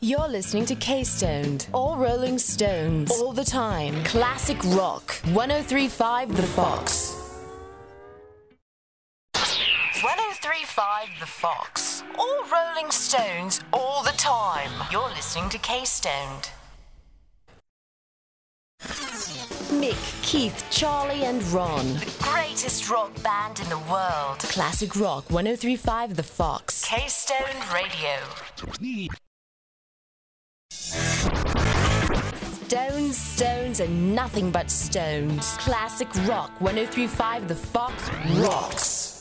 You're listening to K-Stoned. All Rolling Stones. All the time. Classic rock. 103.5 The Fox. 103.5 The Fox. All Rolling Stones. All the time. You're listening to K-Stoned. Mick, Keith, Charlie and Ron. The greatest rock band in the world. Classic rock. 103.5 The Fox. K-Stoned Radio. Stones, stones, and nothing but stones. Classic rock. 103.5 The Fox rocks.